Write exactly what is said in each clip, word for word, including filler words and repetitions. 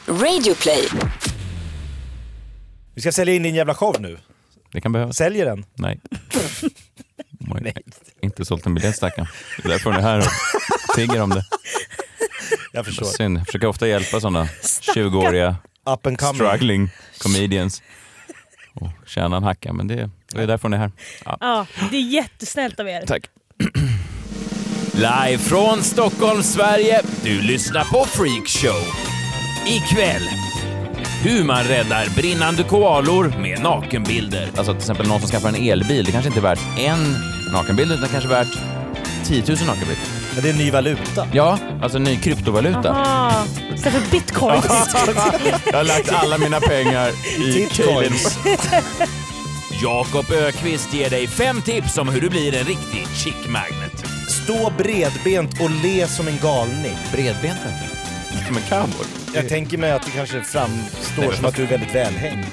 Radioplay. Vi ska sälja in din jävla show nu. Det kan behövas. Säljer den? Nej. Nej. Inte sålt en biljett, stackarn. Det är därför ni är här och tigger om det. Jag förstår. Synd. Jag försöker ofta hjälpa sådana tjugoåriga up and coming struggling comedians och tjäna en hacka, men det, det är därför ni är här. Ja. Ja, det är jättesnällt av er. Tack. Live från Stockholm, Sverige. Du lyssnar på Freak Show. Ikväll, hur man räddar brinnande koalor med nakenbilder. Alltså till exempel någon som skaffar en elbil, det kanske inte är värt en nakenbild, utan kanske värt tiotusen nakenbilder. Men det är en ny valuta. Ja, alltså en ny kryptovaluta. Aha, istället för bitcoins. Jag har lagt alla mina pengar i bitcoins. Jakob Ökvist ger dig fem tips om hur du blir en riktig chick magnet. Stå bredbent och le som en galning. Bredbent? Som en cowboy. Jag tänker mig att det kanske framstår Nej, som att du är väldigt välhängd.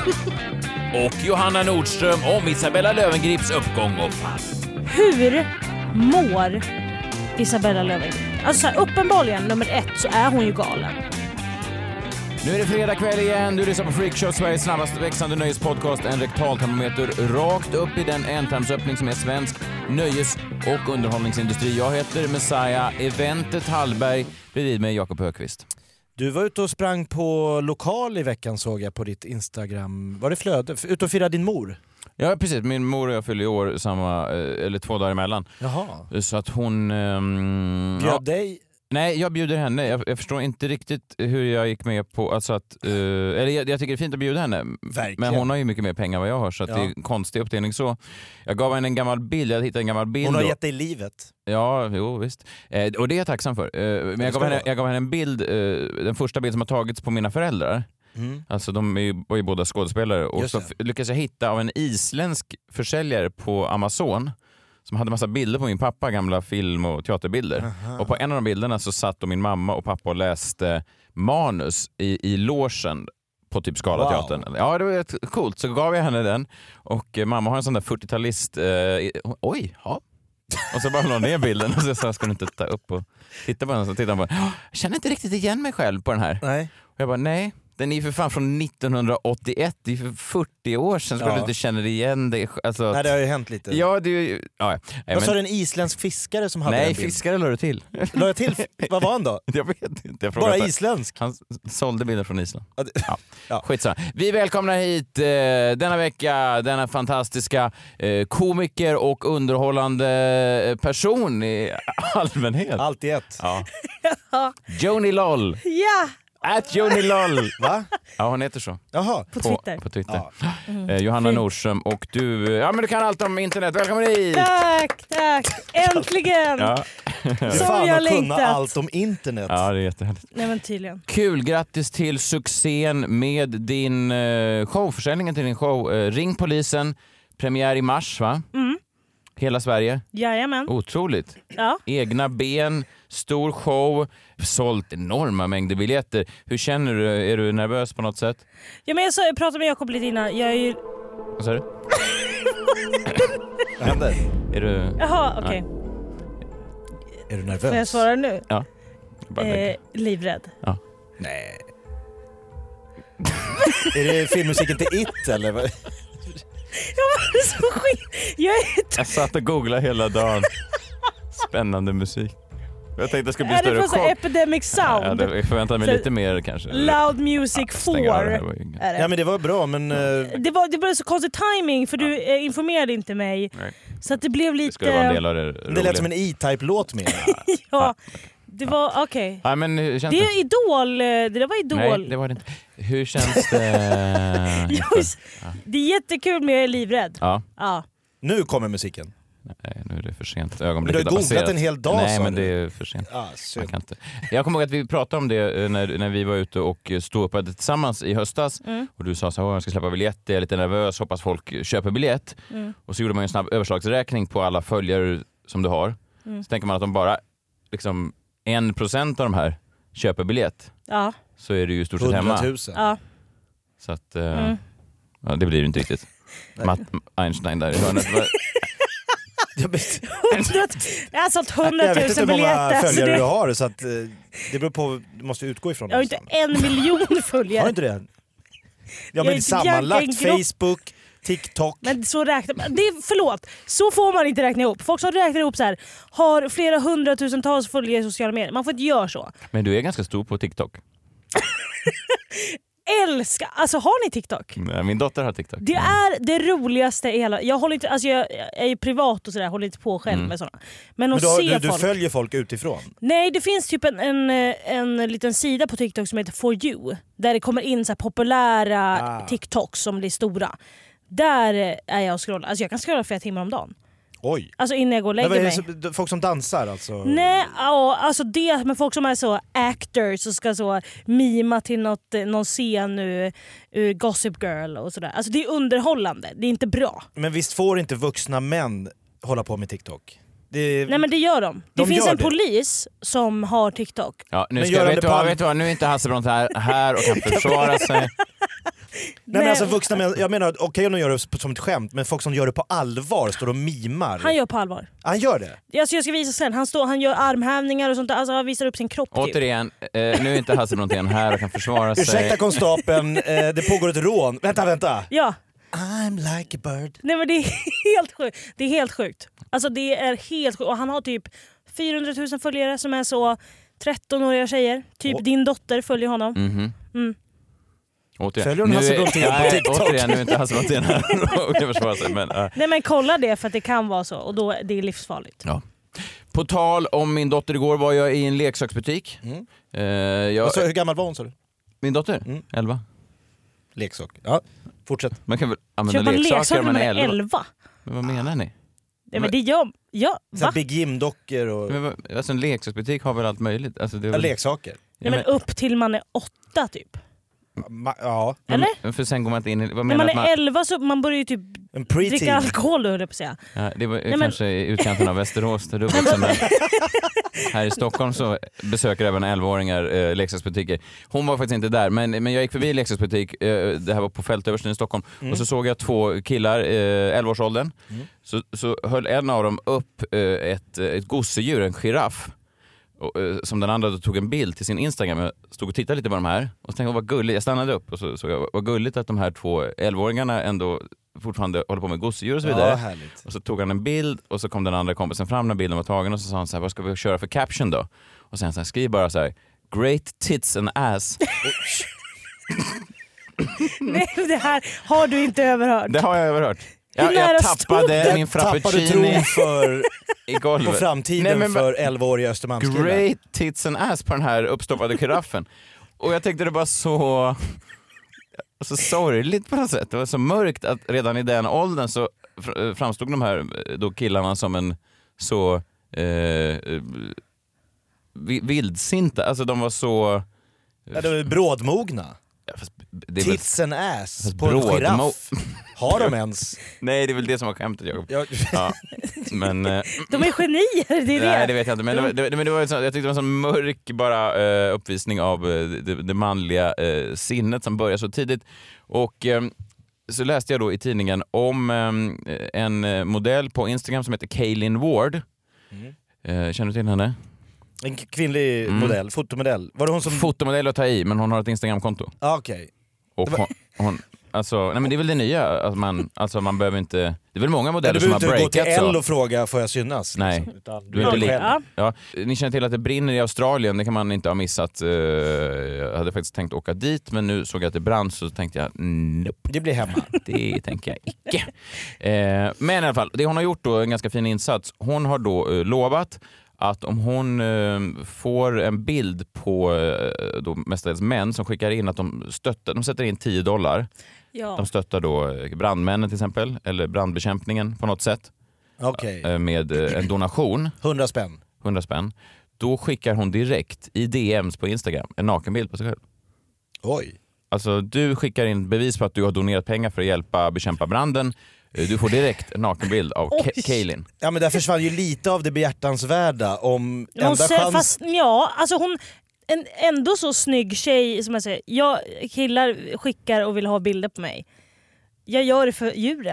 Och Johanna Nordström om Isabella Löwengrips uppgång och fall. Hur mår Isabella Löwengrip? Alltså så här, uppenbarligen nummer ett så är hon ju galen. Nu är det fredag kväll igen. Du lyssnar på Freak Show, Sveriges snabbast växande nöjespodcast. En rektaltermometer rakt upp i den entarmsöppning som är svensk nöjes- och underhållningsindustri. Jag heter Messiah Eventet Hallberg. Bredvid mig Jakob Högqvist. Du var ute och sprang på lokal i veckan, såg jag på ditt Instagram. Var det flöde? Ute och fira din mor? Ja, precis. Min mor och jag fyller i år samma, eller två dagar emellan. Jaha. Så att hon... Um, Bjöd ja. dig? Nej, jag bjuder henne. Jag, jag förstår inte riktigt hur jag gick med på... Alltså att, uh, eller jag, jag tycker det är fint att bjuda henne. Verkligen. Men hon har ju mycket mer pengar än vad jag har, så att ja. Det är en konstig uppdelning. Så jag gav henne en gammal bild. Jag hittade en gammal bild. Hon har och, gett dig livet. Ja, jo visst. Eh, och det är jag tacksam för. Eh, men jag gav, henne, jag gav henne en bild, eh, den första bild som har tagits på mina föräldrar. Mm. Alltså de är ju, var ju båda skådespelare. Och så f- lyckades jag hitta av en isländsk försäljare på Amazon som hade massa bilder på min pappa, gamla film- och teaterbilder. Aha. Och på en av de bilderna så satt då min mamma och pappa och läste manus i, i logen på typ Scalateatern. Wow. Ja, det var rätt coolt. Så gav jag henne den. Och eh, mamma har en sån där fyrtiotalist... Eh, oj, ja. Och så bara la ner bilden och så sa jag, ska du inte ta upp och titta på den? Så tittade han på, jag känner inte riktigt igen mig själv på den här. Nej. Och jag bara, nej. Den är ju för fan från nittonhundraåttioett, det är för fyrtio år sedan, så ja. Du inte känner igen det. Alltså, nej, det har ju hänt lite. Ja, det är ju... Ja, nej, vad men... sa du, en isländsk fiskare som hade nej, en bild? Nej, fiskare la du till. La jag till? Vad var han då? Jag vet inte. Jag bara isländsk? Han sålde bilder från Island. Ja, det... ja. ja. Skitsamma. Vi välkomnar hit eh, denna vecka denna fantastiska eh, komiker och underhållande person i allmänhet. Allt i ett. Ja. Joni Loll. Ja. At Joni Loll. Va? Ja, hon heter så. Jaha. På Twitter. På, på Twitter. Ja. Mm. Eh, Johanna Nordström och du... Ja, men du kan allt om internet. Välkommen hit! Tack, tack. Äntligen! Ja. Som fan jag att kunna längtat. allt om internet. Ja, det är jättehärligt. Nej, men tydligen. Kul, grattis till succén med din eh, show, försäljningen till din show. Eh, Ring polisen, premiär i mars, va? Mm. Hela Sverige. Jajamän. Otroligt. Ja. Egna ben, stor show, sålt enorma mängder biljetter. Hur känner du? Är du nervös på något sätt? Ja, men jag, så, jag pratade med Jakob lite innan. Jag är ju... Vad sa du? Vad händer? Är du... Jaha, okej. Okay. Är du nervös? Får jag svara nu? Ja. Eh, livrädd. Ja. Nej. Är det filmmusiken till It eller vad? Jag var så skit. Jag, är... jag satt och googlade hela dagen. Spännande musik. Jag tänkte det skulle bli är större det chock. Epidemic Sound? Ja, det, jag förväntade mig så lite mer kanske. Loud Music ja, four. Det. Ja, men det var bra, men... Uh... Det var, det var så konstig timing för du eh, informerade inte mig. Nej. Så att det blev lite... Det skulle vara en del av det roliga. Det lät som en E-Type-låt med. Ja, det var okej. Okay. Ja, men hur känns det det? är Idol, det där var Idol. Nej, det var det inte. Hur känns det? Just, det är jättekul men jag är livrädd. Ja. Ja. Nu kommer musiken. Nej, nu är det för sent. Men du har googlat en hel dag. Nej, men du? det är för sent. Ah, Man kan inte. Jag kommer ihåg att vi pratade om det när, när vi var ute och stod upp tillsammans i höstas. Mm. Och du sa så här, jag ska släppa biljett, jag är lite nervös, hoppas folk köper biljett. Mm. Och så gjorde man en snabb överslagsräkning på alla följare som du har. Mm. Så tänker man att om bara liksom, en procent av de här köper biljett, ja. Så är det ju stort sett hemma. hundratusen. Ja. Så att, uh, mm. ja, det blir ju inte riktigt. Matt Einstein där i hörnet. Jag har sålt hundratusen biljetter. Jag vet inte hur många följare det... du har, så att, det beror på, du måste utgå ifrån. Jag har inte en miljon följare. Har du inte det? Ja, men sammanlagt Facebook, TikTok. Men så räknar man, det är, förlåt, så får man inte räkna ihop. Folk som räknar ihop så här har flera hundratusentals följare i sociala medier. Man får inte göra så. Men du är ganska stor på TikTok. Älskar, alltså har ni TikTok? Nej, min dotter har TikTok. Det är det roligaste i hela. Jag håller inte, alltså jag är ju privat och sådär, håller inte på själv mm. med sådana. Men, Men att då, se du, du folk, följer folk utifrån? Nej, det finns typ en, en, en liten sida på TikTok som heter For You, där det kommer in så här populära ah. TikToks som blir stora. Där är jag och scrollar. Alltså jag kan scrolla flera timmar om dagen. Oj. Alltså innan jag går och lägger mig. Så, folk som dansar alltså? Nej, ja, alltså det med folk som är så actors och ska så mima till något, någon scen ur, ur Gossip Girl och sådär. Alltså det är underhållande, det är inte bra. Men visst får inte vuxna män hålla på med TikTok? Det... Nej men det gör de. Det de finns en det. polis som har TikTok. Ja, nu ska, vet, du vad, vet du vad, nu är inte Hasselbrant här, här och kan försvara sig. Nej men alltså vuxna män, jag menar okej okay, om de gör det som ett skämt, men folk som gör det på allvar står och mimar. Han gör på allvar. Han gör det? Alltså jag ska visa sen, han, står, han gör armhävningar och sånt där, alltså han visar upp sin kropp. Återigen, typ. eh, nu är inte Hasselbrant här och kan försvara sig. Ursäkta konstapeln, eh, det pågår ett rån. Vänta, vänta. Ja. I'm like a bird. Nej men det är helt sjukt. Det är helt sjukt. Alltså det är helt sjukt. Och han har typ fyrahundratusen följare som är så trettonåriga tjejer. Typ oh. din dotter följer honom. Mm-hmm. Mm. Återigen. Följer hon Hasselbrant på TikTok? Återigen, nu är inte Hasselbrant här och kan försvara sig. Men, uh. Nej men kolla det, för att det kan vara så. Och då det är livsfarligt. Ja. På tal om min dotter, igår var jag i en leksaksbutik. Mm. Uh, jag... Alltså, hur gammal var hon, sa du? Min dotter? Mm. elva. Leksak. Ja, fortsätt. Man kan väl använda leksaker om man är elva? Men vad menar ni? Ja, men det gör... Ja, va? Big Jim-dockor och... Men, alltså en leksaksbutik har väl allt möjligt? Alltså, det är väl... ja, leksaker. Ja, men upp till man är åtta typ. Ma- ja. Eller? Men för sen går man inte in i... Vad när man är man... elva så man börjar ju typ dricka alkohol, höll jag på att säga. Ja, det var Nej, kanske men... i utkanten av Västerås. Där du här i Stockholm så besöker även elvaåringar eh, leksaksbutiker. Hon var faktiskt inte där, men, men jag gick förbi en leksaksbutik. Eh, det här var på Fältöversten i Stockholm. Mm. Och så såg jag två killar, eh, elvaårsåldern. Mm. Så, så höll en av dem upp eh, ett, ett gosedjur, en giraff. Och, eh, som den andra då tog en bild till sin Instagram. Jag stod och tittade lite på de här och så tänkte jag, vad gulligt. Jag stannade upp och så såg jag, vad gulligt att de här två elvaåringarna ändå fortfarande håller på med gosedjur och så vidare. Ja, och så tog han en bild och så kom den andra kompisen fram när bilden var tagen och så sa han så här, vad ska vi köra för caption då? Och sen så här, skriv bara så här, great tits and ass. Nej, det här har du inte överhört. Det har jag överhört. Jag, jag tappade min frappuccini tron för i golvet. På framtiden. Nej, men, för elvaåriga Östermalmskillar. Great tits and ass på den här uppstoppade giraffen. Och jag tänkte det var så så sorgligt på något sätt. Det var så mörkt att redan i den åldern så framstod de här då killarna som en så eh, vildsinta. Alltså de var så... Ja, de var brådmogna. Ja, fast det är tits väl... and ass på bråd... en giraff. Har de ens? Nej, det är väl det som var skämtet, Jakob. Ja. Ja. Men, eh... de är genier, det är det. Nej, det vet jag inte. Men det, var, det, men det var så, jag tyckte det var en sån mörk bara, eh, uppvisning av eh, det, det manliga eh, sinnet som börjar så tidigt. Och eh, så läste jag då i tidningen om eh, en modell på Instagram som heter Kaylin Ward. Mm. Eh, känner du till henne? En kvinnlig mm. modell, fotomodell. Var det hon som... Fotomodell att ta i, men hon har ett Instagramkonto. Ah, okej. Okay. Och var... hon, hon, alltså, nej men det är väl det nya, att man, alltså man behöver inte, det är väl många modeller som har breakat så. Du behöver inte gå till L och fråga, får jag synas? Nej, liksom, utan du är inte lika. Ja. Ja. Ni känner till att det brinner i Australien, det kan man inte ha missat. Jag hade faktiskt tänkt åka dit, men nu såg jag att det brann så tänkte jag, nope. Det blir hemma. Det tänker jag icke. Men i alla fall, det hon har gjort då, en ganska fin insats. Hon har då lovat att om hon eh, får en bild på eh, då mestadels män som skickar in att de stöttar, de sätter in tio dollar. Ja. De stöttar då brandmännen till exempel, eller brandbekämpningen på något sätt. Okay. Eh, med eh, en donation. hundra spänn. hundra spänn. Då skickar hon direkt i D M:s på Instagram en nakenbild på sig själv. Oj. Alltså du skickar in bevis på att du har donerat pengar för att hjälpa bekämpa branden. Du får direkt en nakenbild av K- Kaylin. Ja, men där försvann ju lite av det behjärtansvärda om hon enda ser, chans... Fast, ja, alltså hon... En ändå så snygg tjej som jag säger. Jag killar skickar och vill ha bilder på mig. Jag gör det för djuren.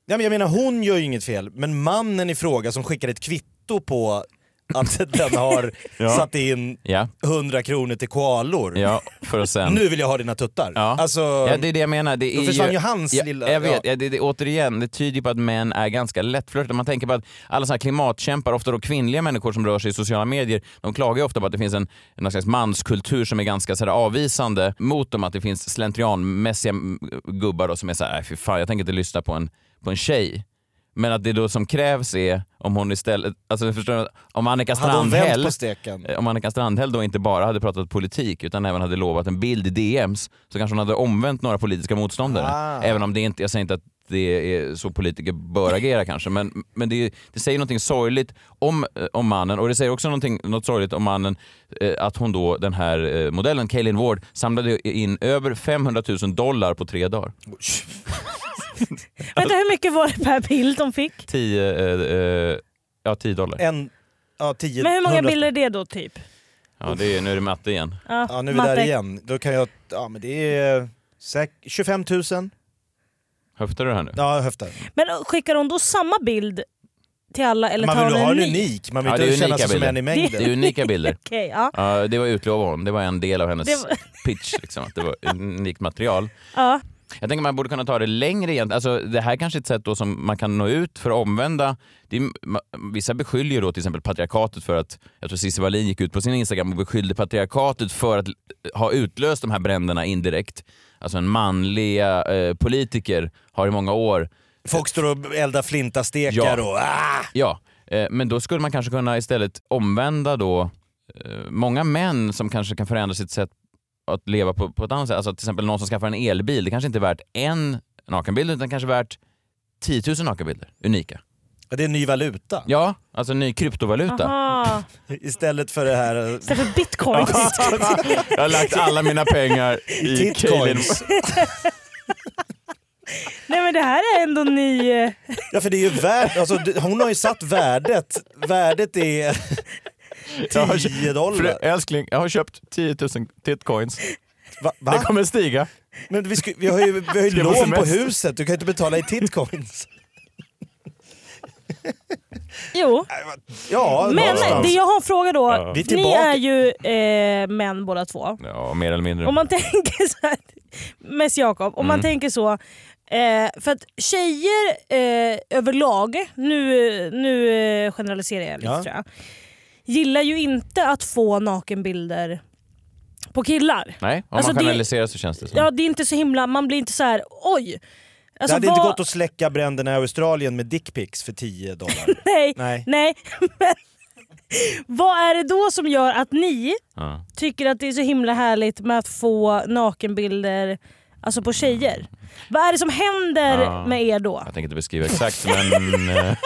Ja, men jag menar, hon gör ju inget fel, men mannen i fråga som skickar ett kvitto på att den har ja. satt in ja. hundra kronor till koalor. Ja, för att sen... Nu vill jag ha dina tuttar. Ja. Alltså, ja, det är det jag menar. Det är då försvann ju, ju hans ja, lilla... Jag vet, ja. ja, det, det, återigen, det tyder på att män är ganska lättflörtade. Man tänker på att alla såna här klimatkämpar, ofta då kvinnliga människor som rör sig i sociala medier, de klagar ju ofta på att det finns en, en slags manskultur som är ganska så här, avvisande mot dem, att det finns slentrianmässiga gubbar då, som är så här, fy fan, jag tänker inte lyssna på en, på en tjej. Men att det då som krävs är om hon istället, alltså förstår, om Annika Strandhäll, om Annika Strandhäll då inte bara hade pratat politik utan även hade lovat en bild i D Ms, så kanske hon hade omvänt några politiska motståndare. Ah. Även om det inte, jag säger inte att det är så politiker bör agera kanske, men, men det, det säger någonting sorgligt om, om mannen, och det säger också någonting, något sorgligt om mannen, att hon då, den här modellen, Kaylin Ward, samlade in över femhundratusen dollar på tre dagar. Vänta, hur mycket var det per bild de fick? tio, eh, ja, tio dollar. En, ja, tio, Men hur många hundra... bilder är det då typ? Ja, det är, nu är det matte igen. Ja, ja nu är vi matte. där igen. Då kan jag, ja men det är säk- tjugofem tusen. Höftar du det här nu? Ja, höftar. Men skickar hon då samma bild till alla eller man tar vill hon ha en en ny? unik, man vill ja, inte känna sig bilder. som en i mängden. Det är unika bilder. Okay, ja. uh, det var utlovat hon, det var en del av hennes det var... pitch, liksom, att det var unikt material. Ja. Jag tänker man borde kunna ta det längre igen. Alltså, det här är kanske ett sätt då som man kan nå ut för att omvända. Det är, vissa beskyller ju då till exempel patriarkatet för att, jag tror Cissi Wallin gick ut på sin Instagram och beskyllde patriarkatet för att ha utlöst de här bränderna indirekt. Alltså en manliga eh, politiker har i många år... Folk står och eldar flintastekar ja. och... Ah! Ja, eh, men då skulle man kanske kunna istället omvända då eh, många män som kanske kan förändra sitt sätt att leva på, på ett annat sätt. Alltså till exempel någon som skaffar en elbil, det kanske inte är värt en nakenbild utan kanske värt tio tusen nakenbilder, unika. Det är en ny valuta. Ja, alltså en ny kryptovaluta. Aha. Istället för det här... Istället för bitcoin. Jag har lagt alla mina pengar i Bitcoins. Nej men det här är ändå ny... Ja, för det är ju värt... Alltså, hon har ju satt värdet. Värdet är... tio dollar. För, älskling, jag har köpt tio tusen titcoins. Va? Va? Det kommer stiga. Men vi, sku, vi har ju, vi har ju lån på huset, du kan inte betala i titcoins. Jo. Ja, men någonstans. det jag har en fråga då. Ja. Vi är Ni är ju eh, män båda två. Ja, mer eller mindre. Om man tänker så här, mest Jakob, om Mm. man tänker så, eh, för att tjejer eh, överlag, nu, nu eh, generaliserar jag lite Ja. tror jag, gillar ju inte att få nakenbilder på killar. Nej, om Alltså man det- kanaliserar så känns det så. Ja, det är inte så himla, man blir inte så här, oj. Det Alltså, hade vad... inte gått att släcka bränderna i Australien med dickpics för tio dollar. Nej, Nej. nej. Men vad är det då som gör att ni Ja. tycker att det är så himla härligt med att få nakenbilder, alltså på tjejer? Vad är det som händer Ja. med er då? Jag tänker inte beskriva exakt, men... eh,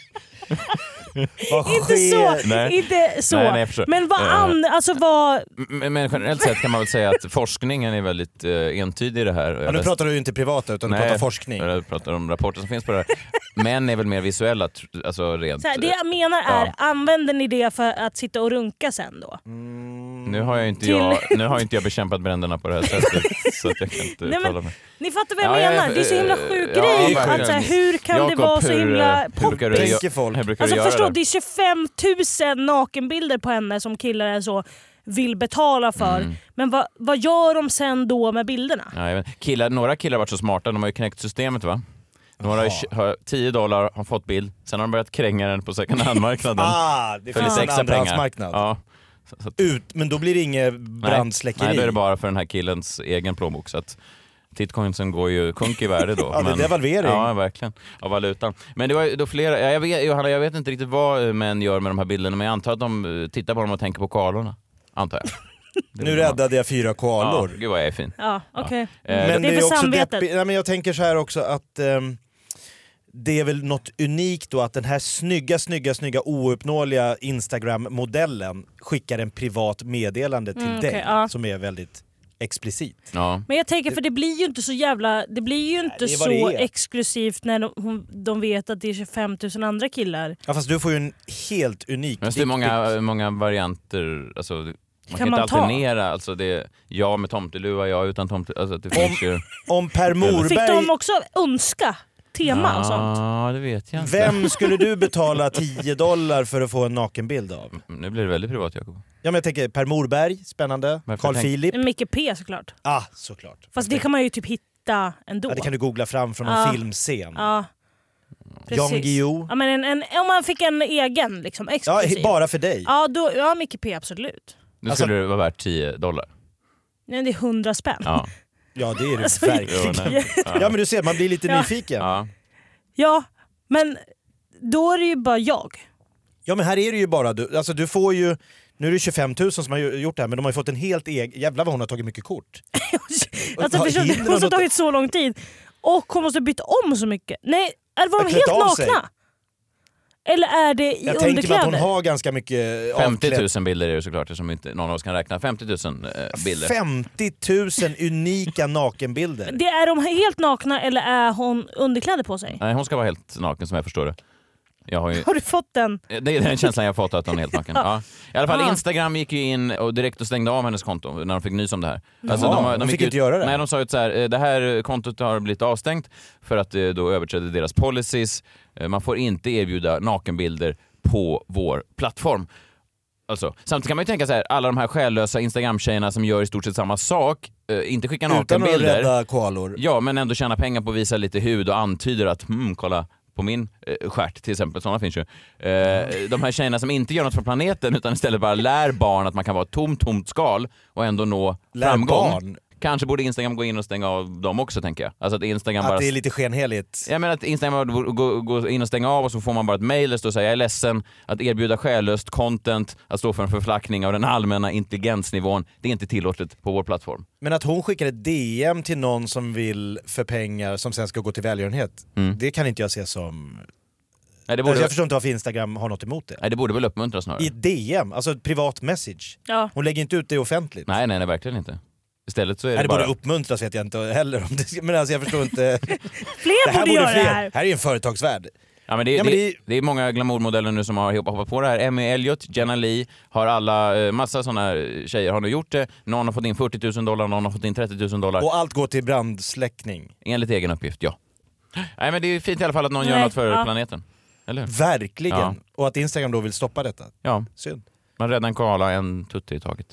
Vad Inte sker? så, Nej. inte så. Nej, nej, jag förstår. Men vad Eh. an, alltså vad... men, men generellt sett kan man väl säga att forskningen är väldigt eh, entydig i det här. Ja, nu pratar du ju inte privata utan du Nej, pratar forskning. Jag pratar om rapporter som finns på det här. Män är väl mer visuella, tr- alltså rent... Så här, det jag menar är, Ja. använder ni det för att sitta och runka sen då? Nu har, jag inte Till- jag, nu har inte jag bekämpat bränderna på det här sättet, så att jag kan inte Nej, men- uttala mig. Ni fattar vad jag Ja, ja, menar? ja, Det är så himla eh, sjuk ja, grej. verkligen. Att, så här, hur kan Jakob, det vara så hur, himla eh, hur brukar du, poppis? Tänker folk. hur brukar Alltså du göra förstå, det? det är tjugofem tusen nakenbilder på henne som killar är så vill betala för. Mm. Men vad, vad gör de sen då med bilderna? Ja, jag vet. Killar, några killar har varit så smarta, de har ju knäckt systemet va? Några har, ju- har tio dollar, har fått bild, sen har de börjat kränga den på second hand-marknaden. Ah, det för finns lite en extra pengar. andrahandsmarknad. Ja. Så, så att, Ut, men då blir det inget nej, brandsläckeri. nej, då är det bara för den här killens egen plånbok. Så att titcoinsen går ju kunk i värde då. Ja, det är devalvering. Ja, verkligen. Av valutan. Men det var ju då flera, ja, jag vet, Johanna, jag vet inte riktigt vad män gör med de här bilderna, men jag antar att de eh, tittar på dem och tänker på koalorna. Antar jag. Det Nu är bra. räddade jag fyra Ja, koalor. gud vad jag är fin. Ja, okej. Eh, Men Det är det är för också samvetet. deppigt. Nej, men jag tänker så här också att ehm, det är väl något unikt då att den här snygga, snygga, snygga ouppnåeliga Instagram-modellen skickar en privat meddelande till Mm, dig okej, ja. som är väldigt explicit. Ja. Men jag tänker, för det blir ju inte så jävla... Det blir ju inte det är vad så det är. exklusivt när de, hon- de vet att det är tjugofem tusen andra killar. Ja, fast du får ju en helt unik... Men det är många, många varianter, alltså, man kan, Kan inte man ta? alternera. Alltså det är jag med tomteluva, jag utan tomteluva. Alltså det finns ju... Om Per Fick Morberg... de också önska tema ah, och sånt. Ja, det vet jag inte. Vem skulle du betala tio dollar för att få en nakenbild av? Nu blir det väldigt privat, Jakob. Ja, men jag tänker Per Morberg, spännande. Varför Carl tänk- Philip. Micke P såklart. Ah, såklart. Fast det kan man ju typ hitta ändå. Ja, det kan du googla fram från en Ja. filmscen. Ja. Jan Guillou. Ja, men en, en, om man fick en egen liksom, Ja, exklusiv. bara för dig. Ja, då, ja, Micke P absolut. Nu Alltså- skulle det vara värt tio dollar. Nej, det är hundra spänn. Ja. Ja, det är det Alltså, verkligen. Jo, nej. Ja, men du ser, man blir lite Ja. nyfiken. Ja. Ja, men då är det ju bara jag. ja, men här är det ju bara du. Alltså du får ju... Nu är det tjugofem tusen som har gjort det här, men de har ju fått en helt egen... Jävlar vad hon har tagit mycket kort. Alltså, Har förstår, hinner det de måste ha något- tagit så lång tid. Och hon måste byta om så mycket. Nej, eller var Har de klätt helt av sig. nakna? Eller är det i Jag tänker mig underkläder? att hon har ganska mycket femtio avklädd- tusen bilder är det såklart, som inte någon av oss kan räkna. femtio tusen eh, bilder. femtio tusen unika nakenbilder. Det är de helt nakna eller är hon underkläder på sig? Nej, hon ska vara helt naken som jag förstår det. Jag har ju... Har du fått den? Det är den känslan jag fått, att hon är helt naken. Ja. I alla fall Ah. Instagram gick ju in och direkt och stängde av hennes konto när de fick nys om det här. Jaha, de fick gick inte göra det? Nej, de sa ju så här, eh, det här kontot har blivit avstängt för att det då överträdde deras policies. Eh, Man får inte erbjuda nakenbilder på vår plattform. Alltså, samtidigt kan man ju tänka så här, alla de här själlösa Instagram-tjejerna som gör i stort sett samma sak, eh, inte skicka Utan att nakenbilder. rädda koalor. Ja, men ändå tjäna pengar på att visa lite hud och antyder att hmm, kolla på min eh, stjärt till exempel, sådana finns ju. Eh, de här tjejerna som inte gör något för planeten utan istället bara lär barn att man kan vara ett tomt, tomt skal och ändå nå Lär framgång. barn. Kanske borde Instagram gå in och stänga av dem också, tänker jag. Alltså att Instagram bara... Att det är lite skenheligt. Jag menar att Instagram borde gå, gå in och stänga av och så får man bara ett mejl och säga jag är ledsen att erbjuda själlöst content, att stå för en förflackning av den allmänna intelligensnivån. Det är inte tillåtet på vår plattform. Men att hon skickar ett D M till någon som vill för pengar som sen ska gå till välgörenhet, Mm. det kan inte jag se som... Nej, det borde, Alltså jag förstår inte varför Instagram har något emot det. nej, det borde väl uppmuntras snarare. I ett D M, alltså ett privat message. Ja. Hon lägger inte ut det offentligt. Nej, nej, nej, verkligen inte. Istället så är det, Nej, det bara... borde uppmuntras vet jag inte heller om det, men alltså jag förstår inte. Fler Det här borde borde göra fler. det här. Här är ju en företagsvärld. Ja, men det, Ja, men det, det- det är många glamourmodeller nu som har hoppat på det här. Emmy Elliot, Jenna Lee, har alla, eh, massa sådana tjejer har nu gjort det. Någon har fått in fyrtio tusen dollar, någon har fått in trettio tusen dollar. Och allt går till brandsläckning. Enligt egen uppgift, ja. Nej, men det är fint i alla fall att någon gör Nej, något för ja. planeten. Eller hur? Verkligen. Ja. Och att Instagram då vill stoppa detta. Ja, Synd. man räddar en koala en tutte i taget.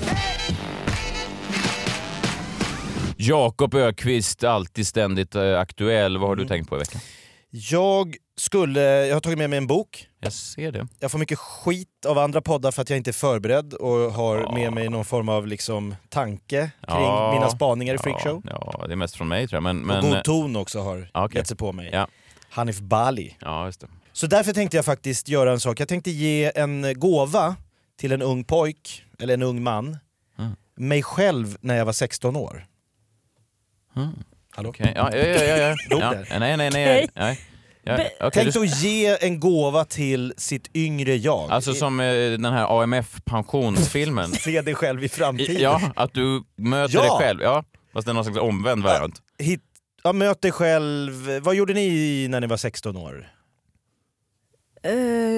Jakob Ökvist, alltid ständigt eh, aktuell. Vad har du Mm. tänkt på i veckan? Jag skulle, jag har tagit med mig en bok. Jag ser det. Jag får mycket skit av andra poddar för att jag inte är förberedd och har Ja. med mig någon form av liksom tanke kring Ja. mina spaningar i Freakshow. Ja, ja, det är mest från mig tror jag. Men, Och men, God ton också har Ja, okej. gett sig på mig. Ja. Hanif Bali. ja, just det. Så därför tänkte jag faktiskt göra en sak. Jag tänkte ge en gåva till en ung pojk, eller en ung man. Mm. Mig själv när jag var sexton år. Mm. Hallå? Okej, ja, ja, ja, ja, ja. Låg ja. där. Nej, nej, nej. Okej. nej. Ja, Be- okej, Tänk du- att ge en gåva till sitt yngre jag. Alltså som eh, den här A M F-pensionsfilmen. Se dig själv i framtiden. Ja, att du möter Ja. dig själv. Ja, fast det är någon slags omvänd variant. Hit, ja, möt dig själv. Vad gjorde ni när ni var sexton år? Eh,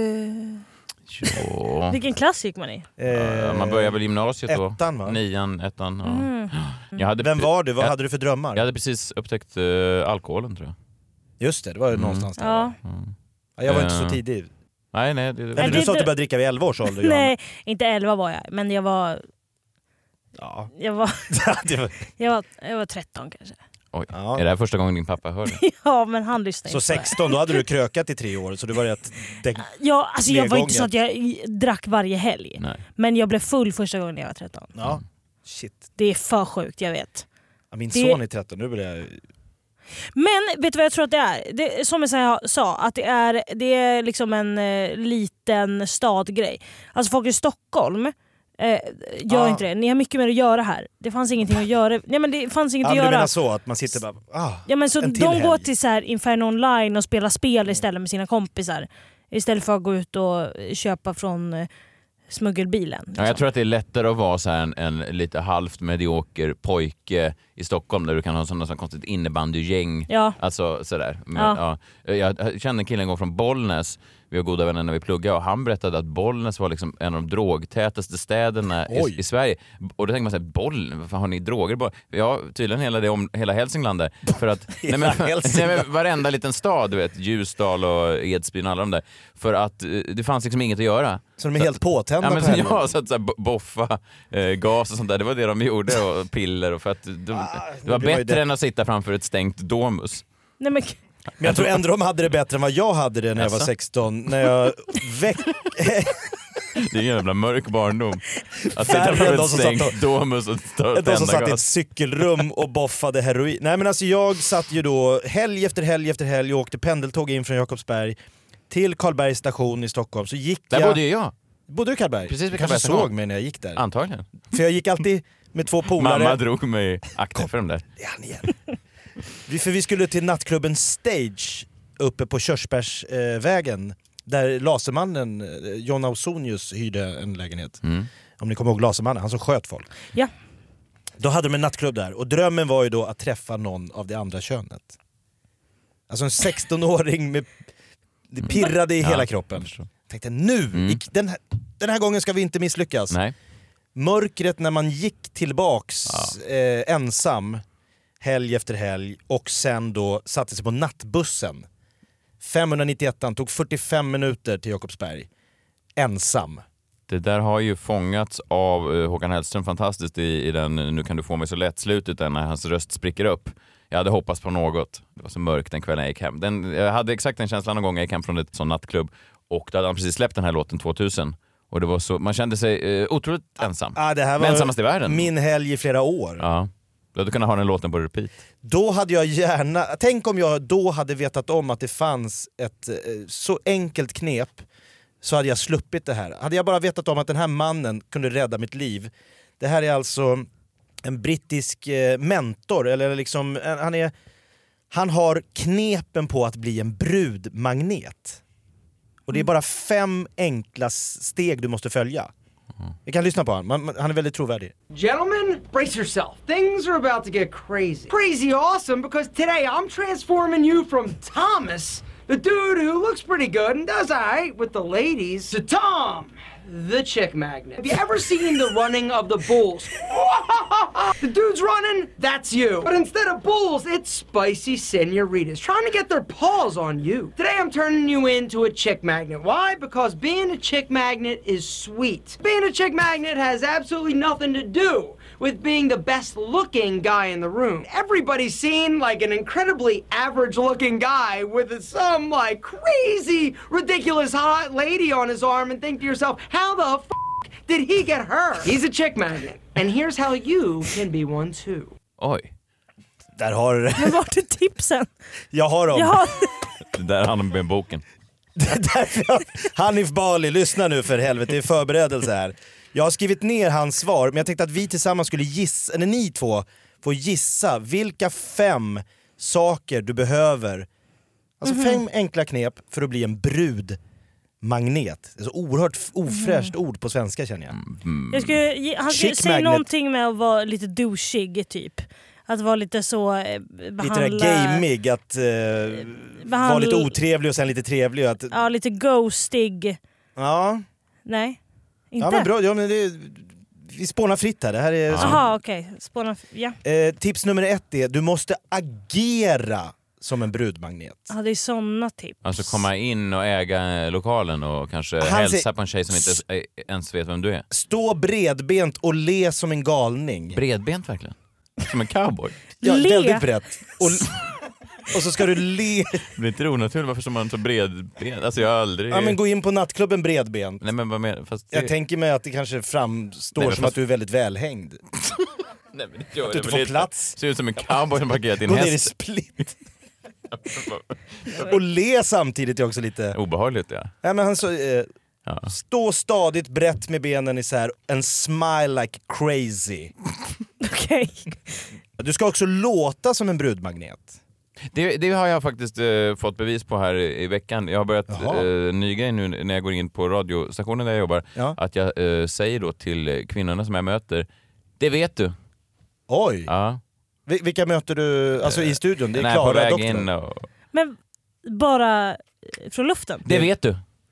Ja. vilken klass gick man i? Eh, man börjar väl gymnasiet då. Ettan va? Nian, ettan. Ja. Mm. Jag hade, Vem var du? Vad jag, hade du för drömmar? jag hade precis upptäckt eh, alkoholen tror jag. Just det, det var ju Mm. någonstans där. Ja. Mm. Ja, jag var inte Eh. så tidig. Nej, nej. Det, Eller det- du sa att du det- började dricka vid elva års ålder, Johanna. Nej, inte elva var jag. Men jag var, Ja. jag var, Det var- jag var, jag var tretton kanske. Oj. Ja. Är det här första gången din pappa hör det? Ja, men han lyssnade Så inte på det. sexton, då hade du krökat i tre år så du var rätt... däck- Ja, alltså jag var inte så Nedgången. att jag drack varje helg. Nej. Men jag blev full första gången jag var tretton. Ja, shit. Det är för sjukt, jag vet. Ja, min Det- son är tretton, nu blir jag... Men vet du vad jag tror att det är? Det, som jag sa- sa, att det är, det är liksom en eh, liten stadgrej. Alltså folk i Stockholm eh, gör Ah. inte det. Ni har mycket mer att göra här. Det fanns ingenting att göra. Nej, men det fanns inget Ja, att men du göra. menar så, att man sitter bara... Ah, Ja, men så en de till går helg. till så här Inferno Online och spelar spel istället med sina kompisar. Istället för att gå ut och köpa från eh, smuggelbilen. Ja, liksom. jag tror att det är lättare att vara så här en, en lite halvt medioker pojke i Stockholm där du kan ha sådana så konstigt innebandygäng. Ja. Alltså sådär. Men, Ja. ja. Jag kände en kille en gång från Bollnäs. vi var goda vänner när vi pluggade, och han berättade att Bollnäs var liksom en av de drogtätaste städerna i, i Sverige. Och då tänker man så här, Bollnäs, vad fan har ni droger? Ja, tydligen hela, det om, hela Hälsingland där. För att, nej men, nej men, varenda liten stad, du vet, Ljusdal och Edsbyn, alla de där. För att det fanns liksom inget att göra. Så de är så helt påtända ja, men, på henne? Ja, så att så här, boffa, eh, gas och sånt där, det var det de gjorde, och piller, och för att de, ah, det var bättre det. än att sitta framför ett stängt Domus. Nej, men... Men jag tror ändå de hade det bättre än vad jag hade det när jag var sexton. När jag väck... Det är en jävla mörk barndom. Att sitta framför ett stängt Domus och tända gas. De som satt i ett cykelrum och boffade heroin. Nej men alltså jag satt ju då helg efter helg efter helg och åkte pendeltåg in från Jakobsberg till Karlbergs station i Stockholm. Så gick där jag... bodde ju jag. Bodde du i Karlberg? Precis vid kanske såg mig när jag gick där. Antagligen. För jag gick alltid med två polare. Mamma drog mig akta för dem där. Det är han igen. vi, för vi skulle till nattklubben Stage uppe på Körsbärsvägen. Eh, där Lasermannen, eh, John Ausonius, hyrde en lägenhet. Mm. Om ni kommer ihåg Lasermannen, han som sköt folk. Ja. Då hade de en nattklubb där. Och drömmen var ju då att träffa någon av det andra könet. Alltså en sexton-åring med... Det pirrade i ja, hela kroppen. Jag tänkte nu, mm. den, här, den här gången ska vi inte misslyckas. Nej. Mörkret när man gick tillbaks ja. eh, ensam helg efter helg och sen då satte sig på nattbussen. femhundranittioett tog fyrtiofem minuter till Jakobsberg. Ensam. Det där har ju fångats av uh, Håkan Hellström fantastiskt i, i den Nu kan du få mig så lätt slutet där, när hans röst spricker upp. Jag hade hoppats på något. Det var så mörkt den kvällen jag gick hem. Den, jag hade exakt den känslan någon gång jag gick hem från ett sån nattklubb. Och då hade han precis släppt den här låten tvåtusen. Och det var så, man kände sig uh, otroligt ensam. Ah, det här var ensammast i världen. Min helg i flera år. Ja. Du hade kunnat ha den låten på repeat. Då hade jag gärna... Tänk om jag då hade vetat om att det fanns ett eh, så enkelt knep, så hade jag sluppit det här. Hade jag bara vetat om att den här mannen kunde rädda mitt liv. Det här är alltså en brittisk eh, mentor, eller liksom... En, han, är, han har knepen på att bli en brudmagnet. Och det är bara fem enkla steg du måste följa. Vi kan lyssna på honom. Man, man, han är väldigt trovärdig. Gentlemen, brace yourself. Things are about to get crazy. Crazy awesome, because today I'm transforming you from Thomas, the dude who looks pretty good and does alright with the ladies, to Tom, the chick magnet. Have you ever seen the running of the bulls? The dude's running, that's you. But instead of bulls, it's spicy senoritas trying to get their paws on you. Today I'm turning you into a chick magnet. Why? Because being a chick magnet is sweet. Being a chick magnet has absolutely nothing to do with being the best looking guy in the room. Everybody's seen like an incredibly average looking guy with some like crazy, ridiculous hot lady on his arm and think to yourself, how the f*** did he get her? He's a chick magnet. And here's how you can be one too. Oj. Där har du det. Men vart är tipsen? Jag har dem. Jag har... Det där handlar med boken. jag... Hanif Bali, lyssna nu för helvete, det är förberedelse här. Jag har skrivit ner hans svar, men jag tänkte att vi tillsammans skulle gissa, eller ni två får gissa vilka fem saker du behöver. Alltså mm-hmm. fem enkla knep för att bli en brudmagnet. Det är så oerhört ofräscht mm. ord på svenska, känner jag. Mm. jag skulle ge, han skulle säga någonting med att vara lite douchig typ. Att vara lite så eh, behandla... Lite där gamig, att eh, behandla... vara lite otrevlig och sen lite trevlig. Att... Ja, lite ghostig. Ja. Nej, inte. Ja, men bra. Ja, men det, vi spånar fritt här. Det här är... Jaha, okej. Okay. Spånar... Ja. Eh, tips nummer ett är, du måste agera som en brudmagnet. Ja, det är såna tips. Alltså komma in och äga lokalen och kanske Han hälsa säger... på en tjej som inte ens vet vem du är. Stå bredbent och le som en galning. Bredbent verkligen? Som en cowboy? Ja, le. Väldigt brett. Och, och så ska du le. Det blir inte onaturligt, varför som man så bredbent? Alltså jag har aldrig... Ja, men gå in på nattklubben bredbent. Nej, men vad menar fast det... Jag tänker mig att det kanske framstår Nej, som fast... att du är väldigt välhängd. Nej, men det gör att du inte får lite... plats. Ser ut som en cowboy som parkerat din häst. Gå ner i split. Och le samtidigt är också lite... Obehagligt, ja. Ja, men han så... Eh... Ja. Stå stadigt brett med benen isär and smile like crazy. Okej. Okay. Du ska också låta som en brudmagnet. Det, det har jag faktiskt eh, fått bevis på här i, i veckan. Jag har börjat eh, ny grej nu när jag går in på radiostationen där jag jobbar. Ja. Att jag eh, säger då till kvinnorna som jag möter, det vet du. Oj. Ja. Vil- vilka möter du alltså, i studion? Det är Nej, Klara på väg doktorn. in och... Men bara från luften? Det vet du.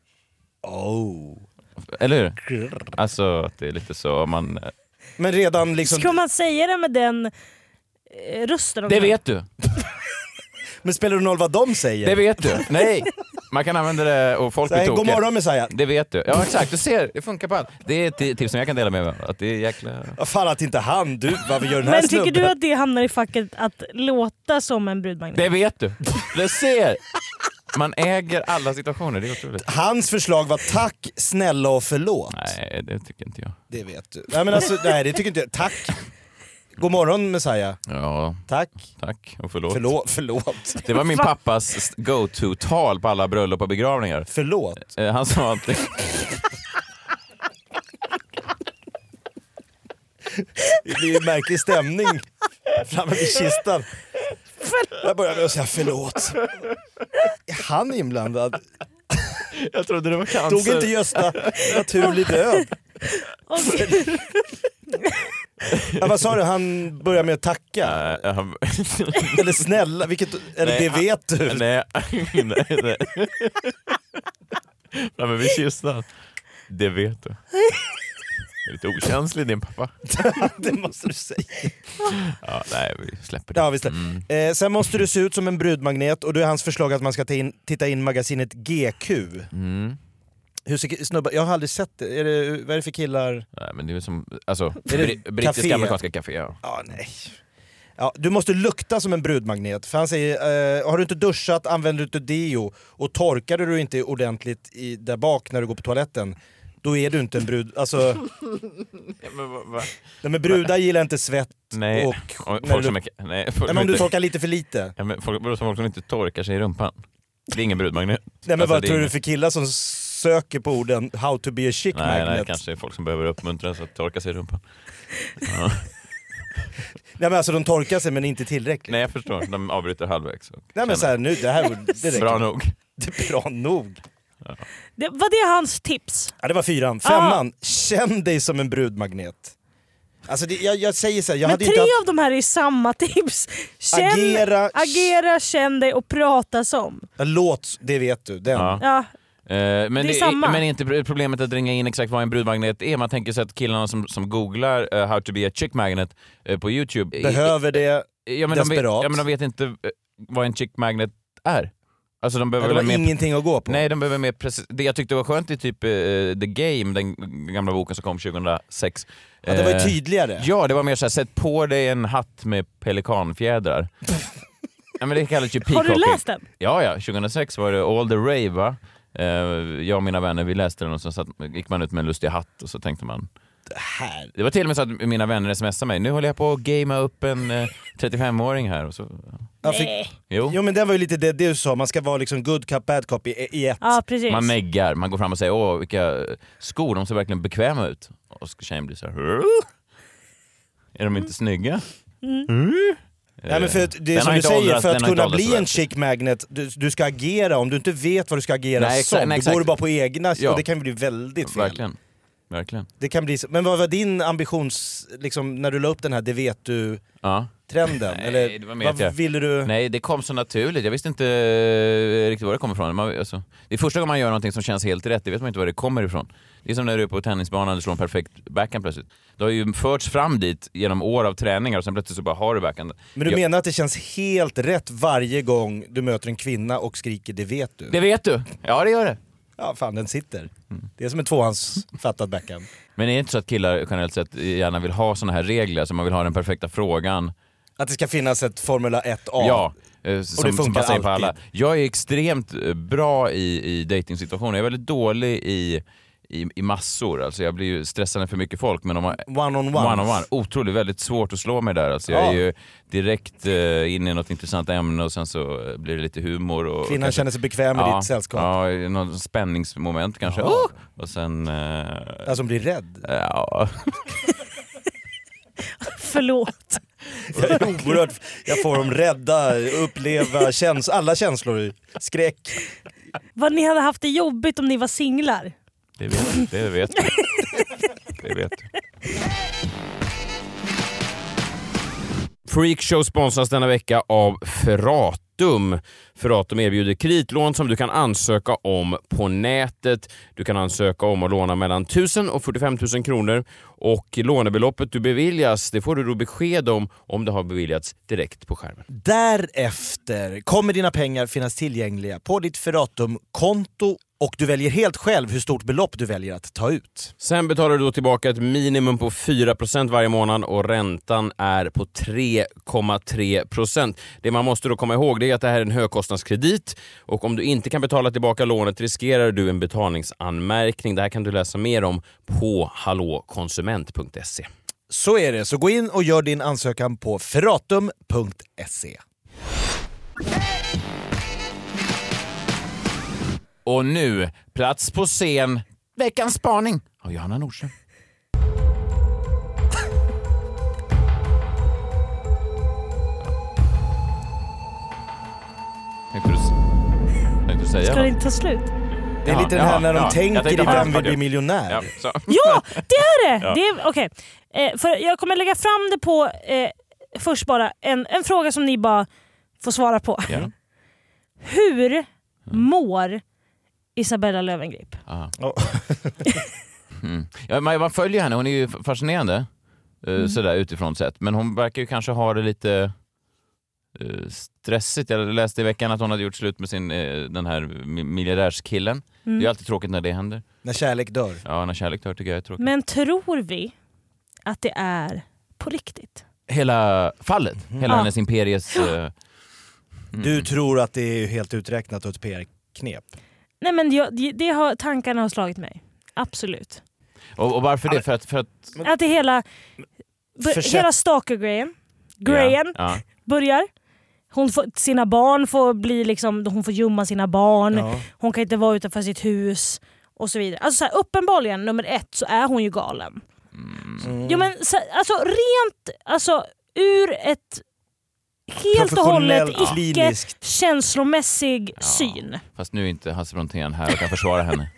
Oh. Eller hur? Alltså att det är lite så man... Men redan liksom... Ska man säga det med den eh, rösten? Det vet du. Men spelar det någon vad de säger? Det vet du. Nej. Man kan använda det och folk blir tokiga. God morgon Messiah. Det vet du. Ja exakt, du ser. Det funkar på allt. Det är ett tips som jag kan dela med mig. Att det är jäkla... Vad fan att inte han, du, vad vi gör den här Men tycker snubben. du att det hamnar i facket att låta som en brudmagnet? Det vet du. Du ser. Man äger alla situationer, det är otroligt. Hans förslag var tack, snälla och förlåt. Nej, det tycker inte jag. Det vet du. Nej, men alltså, nej det tycker inte jag. Tack. God morgon Messiah. Ja, tack. Tack och förlåt. Förlåt, förlåt. Det var min pappas go-to-tal på alla bröllop och begravningar. Förlåt. Eh, han sa alltid... Det blir en märklig stämning framme vid kistan. Jag börjar med att säga förlåt. Är han inblandad? Jag trodde det var cancer. Dog inte Gösta naturlig död? Ja, vad sa du? Han börjar med att tacka? Uh, han... Eller snälla, vilket, eller nej, det vet du? Nej, nej, nej. Nej men vi kyssar. Det vet du. Det är lite okänslig din pappa. Det måste du säga. Ja, nej, vi släpper det. Ja, vi släpper. Mm. Eh, sen måste du se ut som en brudmagnet och då är hans förslag att man ska ta in, titta in magasinet G Q. Mm. Hur ser snubbar, jag har aldrig sett det. Är det. Vad är det för killar? Nej, men det är som, alltså, är det br- brittiska café? Amerikanska café. Ja. Ja, nej. Ja, du måste lukta som en brudmagnet. För han säger, eh, har du inte duschat, använder du inte deo och torkar du inte ordentligt i, där bak när du går på toaletten, då är du inte en brud. Alltså, ja, men, va, va? Nej, men brudar gillar inte svett. Nej. Och, och när folk du, som är, nej, folk nej, men om inte, du torkar lite för lite. Ja, men folk, folk som inte torkar sig i rumpan. Det är ingen brudmagnet. Nej, men alltså, vad tror ingen... du för killar som söker på orden how to be a chic nej, magnet? Nej, kanske är folk som behöver uppmuntras att torka sig i rumpan. Ja. Nej, men alltså de torkar sig men inte tillräckligt. Nej, jag förstår. De avbryter halvvägs. Nej, men så här, nu, det här det räcker. Bra nog. Det är bra nog. Ja. Det, var det hans tips? Ja, det var fyran. Femman, ah. Känn dig som en brudmagnet. Alltså det, jag, jag säger så här, jag men hade tre inte haft... av de här är samma tips. Känn, agera, agera, känn dig och prata som. Låt, det vet du. Den. Ja. Ja. Uh, men det är, det är samma. Men är inte problemet att ringa in exakt vad en brudmagnet är? Man tänker sig att killarna som, som googlar uh, how to be a chick magnet uh, på YouTube behöver det ja, men desperat. De vet, ja, men de vet inte uh, vad en chick magnet är. Alltså de behöver ja, det var mer, ingenting att gå på. Nej, de behöver mer precis. Det jag tyckte var skönt i typ uh, The Game, den gamla boken som kom tjugohundrasex. Ja, det var ju tydligare. Ja, det var mer så här, sätt på dig en hatt med pelikanfjädrar. Ja, men det kallas ju har du läst den? Ja, ja. tjugohundrasex var det All the Rave, va? Uh, jag och mina vänner, vi läste den och så satt, gick man ut med en lustig hatt och så tänkte man... Det här... Det var till och med så att mina vänner smsade mig. Nu håller jag på att gamea upp en uh, trettiofem-åring här. Och så, ja. Fick... Jo. jo, men det var ju lite det du sa. Man ska vara liksom good cop, bad cop i, i ett. Ja, precis. Man neggar, man går fram och säger åh, vilka skor, de ser verkligen bekväma ut. Och så tjejen blir så här... Hur? Är de inte snygga? Mm. Mm. Nej, men för att det är som du säger, åldras, för att kunna bli en så chick magnet, du, du ska agera. Om du inte vet vad du ska agera nej, som, nej, då går du bara på egna, ja. Och det kan bli väldigt fel. Verkligen. Verkligen. Det kan bli så. Men vad var din ambitions, liksom, när du la upp den här, det vet du... Ja. Trenden? Nej, eller det var mer vad jag... ville du? Nej, det kom så naturligt. Jag visste inte eh, riktigt var det kommer ifrån. Man, alltså, det är första gången man gör någonting som känns helt rätt. Det vet man inte var det kommer ifrån. Det är som när du är på tennisbanan och slår en perfekt backhand plötsligt. Det har ju förts fram dit genom år av träningar och sen plötsligt så bara har du backhand. Men du jag... menar att det känns helt rätt varje gång du möter en kvinna och skriker det vet du? Det vet du. Ja, det gör det. Ja, fan den sitter. Mm. Det är som en tvåhandsfattad backhand. Men är det inte så att killar generellt sett gärna vill ha såna här regler? Så man vill ha den perfekta frågan. Att det ska finnas ett Formula ett A. Ja, eh, som, och det funkar som på alla. alltid. Jag är extremt bra i, i dejtingsituationer. Jag är väldigt dålig i, i, i massor. Alltså jag blir ju stressad för mycket folk. Men om man, one on one. One on one. Otroligt, väldigt svårt att slå mig där. Alltså jag ja. är ju direkt uh, in i något intressant ämne och sen så blir det lite humor. Och, kvinnan kanske, känner sig bekväm med ja, ditt sällskap. Ja, något spänningsmoment kanske. Ja. Oh! Och sen... Uh, alltså hon blir rädd. Ja. Förlåt. Jag är oerhört, jag får dem rädda, uppleva käns alla känslor, skräck. Vad ni hade haft det jobbigt om ni var singlar. Det vet, det vet du. Det vet du. Freakshow sponsras denna vecka av Ferrato. Feratum. Feratum erbjuder kreditlån som du kan ansöka om på nätet. Du kan ansöka om att låna mellan tusen och fyrtiofem tusen kronor och lånebeloppet du beviljas, det får du då besked om om det har beviljats direkt på skärmen. Därefter kommer dina pengar finnas tillgängliga på ditt Feratum-konto och du väljer helt själv hur stort belopp du väljer att ta ut. Sen betalar du då tillbaka ett minimum på fyra procent varje månad och räntan är på tre komma tre procent. Det man måste då komma ihåg det är att det här är en högkostnadskredit och om du inte kan betala tillbaka lånet riskerar du en betalningsanmärkning. Det här kan du läsa mer om på hallå konsument punkt se. Så är det, så gå in och gör din ansökan på feratum punkt se. Och nu, plats på scen, veckans spaning av Johanna Nordström. Tänkte du, tänkte du säga Ska det vad? inte ta slut? Det är lite den här när de ja, tänker i ja, Vem vill ja, bli miljonär. Ja, så. Ja, det är det! Ja. det är, okay. eh, för jag kommer lägga fram det på eh, först bara en, en fråga som ni bara får svara på. Ja. Hur mår Isabella Löwengrip? Oh. Mm. Ja, man, man följer henne, hon är ju fascinerande uh, Mm. sådär utifrån sett. Men hon verkar ju kanske ha det lite uh, stressigt. Jag läste i veckan att hon hade gjort slut med sin, uh, den här miljardärskillen. Mm. Det är alltid tråkigt när det händer. När kärlek dör. Ja, när kärlek dör tycker jag är tråkigt. Men tror vi att det är på riktigt? Hela fallet, hela Ja. hennes imperiets... Uh, mm. Du tror att det är helt uträknat och ett P R-knep? Nej men jag, det, det har, tankarna har slagit mig. Absolut. och, och varför det? För att... För att Att det hela, b- Försök- hela stalker-grejen grejen ja, ja. börjar. Hon får, sina barn får bli liksom, hon får gömma sina barn. Ja. Hon kan inte vara utanför sitt hus och så vidare. Alltså så här, uppenbarligen nummer ett så är hon ju galen. Mm. Jo men så, alltså rent alltså ur ett helt och hållet Professionellt, icke kliniskt. känslomässig Ja. syn. Fast nu är inte Hasse Brontén här och kan försvara henne.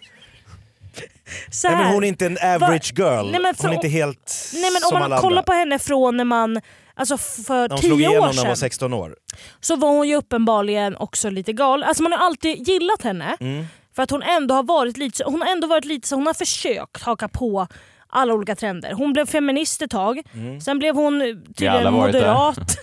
Så Nej, här. men hon är inte en average girl. Nej, men för- hon är inte helt Nej men som om alla man kollar andra. på henne från när man, alltså för När hon slog tio igenom år när hon var sedan sexton år. så var hon ju uppenbarligen också lite gal. Alltså man har alltid gillat henne Mm. för att hon ändå har varit lite så, hon har ändå varit lite så, hon har försökt haka på alla olika trender. Hon blev feminist ett tag, Mm. sen blev hon Vi alla tydligen varit moderat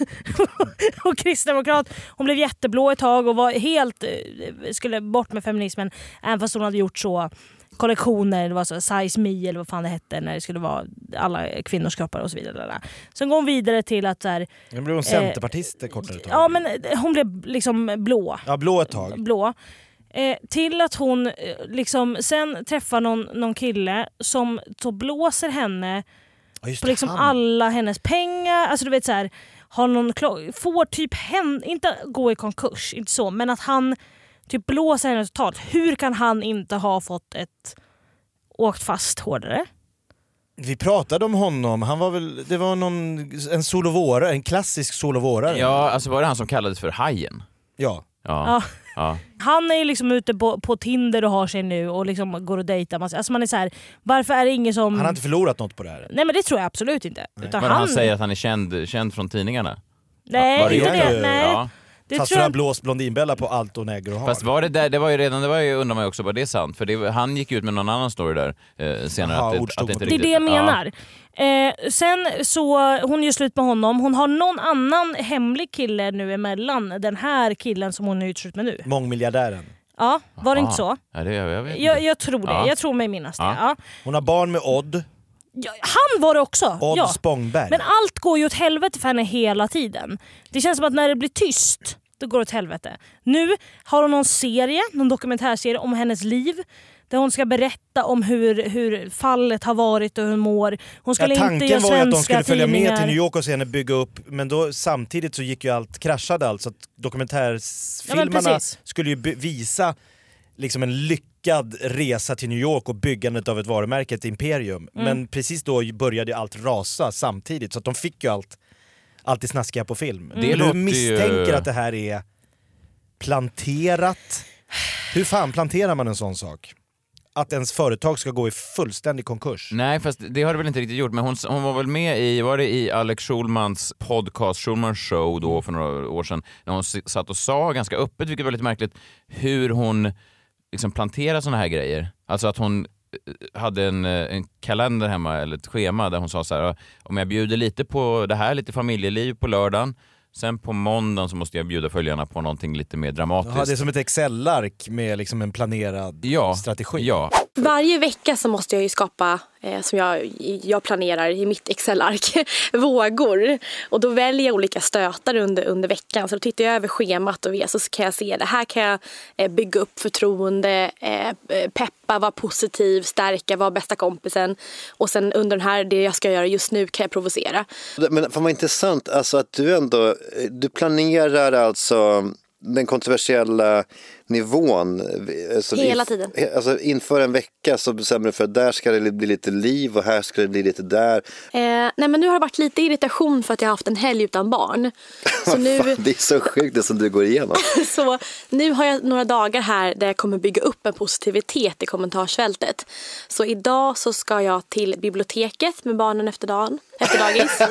och kristdemokrat. Hon blev jätteblå ett tag och var helt, eh, skulle bort med feminismen även fast hon hade gjort så kollektioner, det var så size me eller vad fan det hette när det skulle vara alla kvinnors kroppar och så vidare. Sen går hon vidare till att så här, Nu blev hon centerpartist ett kortare tag. ja men hon blev liksom blå. Ja, blå ett tag. blå. Eh, till att hon eh, liksom sen träffar någon, någon kille som så blåser henne Ja, just på det, liksom han. alla hennes pengar. Alltså du vet så här, har någon klo- får typ hen, inte gå i konkurs, inte så, men att han typ blåser henne totalt. Hur kan han inte ha fått ett åkt fast hårdare? Vi pratade om honom, han var väl, det var någon, en solovårare, en klassisk solovårare. Ja, alltså var det han som kallades för Hajen? Ja. Ja. Ja. Ja. Han är ju liksom ute på, på Tinder och har sig nu och liksom går och dejtar. Alltså man är så här, varför är det ingen som... Han har inte förlorat något på det här. Nej men det tror jag absolut inte. Utan Men han... han säger att han är känd, känd från tidningarna. Nej, Var det inte gjort? det. Nej. Ja. Det Fast tror för att jag... ha blåst Blondinbella på allt och Negro har. Fast var det där, det var ju redan, det var ju, undrar man ju också, var det sant? För det, han gick ut med någon annan story där eh, senare. Jaha, att det, ord stod att det, inte mot Det är riktigt, det jag ja. menar. Eh, sen så, hon gör slut med honom. Hon har någon annan hemlig kille nu emellan den här killen som hon är utslut med nu. Mångmiljardären. Ja, var det Aha. inte så? Ja, det, jag, jag vet Jag, inte. jag tror det. Ja. Jag tror mig minnas det. Ja. Ja. Hon har barn med Odd. Ja, han var det också! Odd Ja. Spångberg. Men allt går ju åt helvete för henne hela tiden. Det känns som att när det blir tyst, då går det åt helvete. Nu har hon någon serie, någon dokumentärserie om hennes liv. Där hon ska berätta om hur, hur fallet har varit och hur hon mår. Hon skulle Ja, inte göra tanken var ju att de svenska skulle följa tidningar. med till New York och se henne bygga upp, men då samtidigt så gick ju allt, kraschade allt, så att dokumentärfilmerna Ja, men precis. skulle ju be- visa liksom en lyckad resa till New York och byggandet av ett varumärke, ett imperium. Mm. Men precis då började ju allt rasa samtidigt, så att de fick ju allt, allt det snaskiga på film. Det Du låter misstänker ju- att det här är planterat. Hur fan planterar man en sån sak? att ens företag ska gå i fullständig konkurs. Nej, fast det har det väl inte riktigt gjort. Men hon, hon var väl med i, var det i Alex Schulmans podcast, Schulmans show då för några år sedan, när hon satt och sa ganska öppet, vilket var lite märkligt, hur hon liksom planterar såna här grejer. Alltså att hon hade en, en kalender hemma, eller ett schema där hon sa så här: om jag bjuder lite på det här, lite familjeliv på lördagen, sen på måndagen så måste jag bjuda följarna på någonting lite mer dramatiskt. Ja, det är som ett Excel-ark med liksom en planerad ja, strategi. Ja. Varje vecka så måste jag ju skapa, eh, som jag, jag planerar i mitt Excel-ark, vågor. Och då väljer jag olika stötar under, under veckan. Så då tittar jag över schemat och så kan jag se det här kan jag eh, bygga upp förtroende, eh, peppa, vara positiv, stärka, vara bästa kompisen. Och sen under den här, det jag ska göra just nu kan jag provocera. Men fan vad intressant, alltså att du ändå, du planerar alltså den kontroversiella nivån. Alltså hela inf- tiden. Alltså inför en vecka så bestämmer du för att där ska det bli lite liv och här ska det bli lite där. Eh, nej men nu har det varit lite irritation för att jag har haft en helg utan barn. Så nu, det är så sjukt det som du går igenom. så nu har jag några dagar här där jag kommer bygga upp en positivitet i kommentarsfältet. Så idag så ska jag till biblioteket med barnen efter dagen, efter dagis.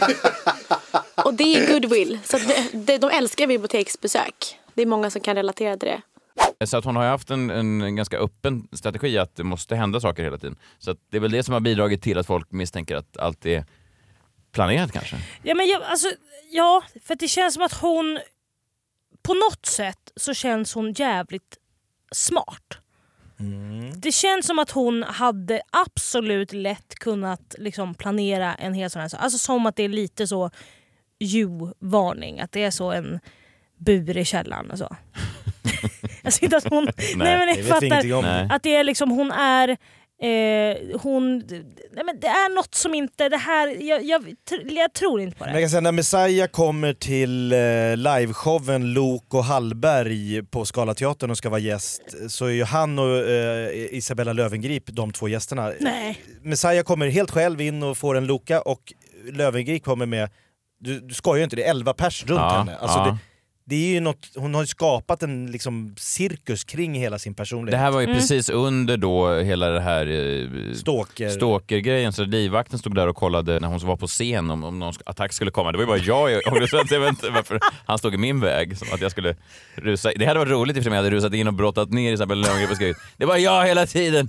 Och det är goodwill. Så att det, det, de älskar biblioteksbesök. Det är många som kan relatera till det. Så att hon har haft en, en ganska öppen strategi att det måste hända saker hela tiden. Så att det är väl det som har bidragit till att folk misstänker att allt är planerat kanske. Ja, men jag, alltså, ja, för det känns som att hon på något sätt så känns hon jävligt smart. Mm. Det känns som att hon hade absolut lätt kunnat liksom planera en hel sån här sak. Alltså som att det är lite så ju-varning, att det är så en bur i källaren och så. Alltså inte att hon nej, nej men jag det fattar att det är liksom hon är eh, hon nej men det är något som inte det här jag, jag, jag tror inte på det. Men jag kan säga, när Messiah kommer till eh, liveshowen Lok och Hallberg på Scalateatern och ska vara gäst, så är ju han och eh, Isabella Löwengrip de två gästerna. Nej. Messiah kommer helt själv in och får en Loka, och Löwengrip kommer med, du, du skojar ju inte, det är elva pers runt ja, henne. Alltså ja. det, det är ju något, hon har ju skapat en liksom cirkus kring hela sin personlighet. Det här var ju mm. precis under då hela det här eh, Stalker. stalker-grejen, så livvakten stod där och kollade när hon var på scen om, om någon attack skulle komma. Det var ju bara jag, jag, jag, jag vet inte varför han stod i min väg, som att jag skulle rusa. Det hade varit roligt ifall jag hade rusat in och brottat ner Isabella Löwengrip och skrivit: det var jag hela tiden.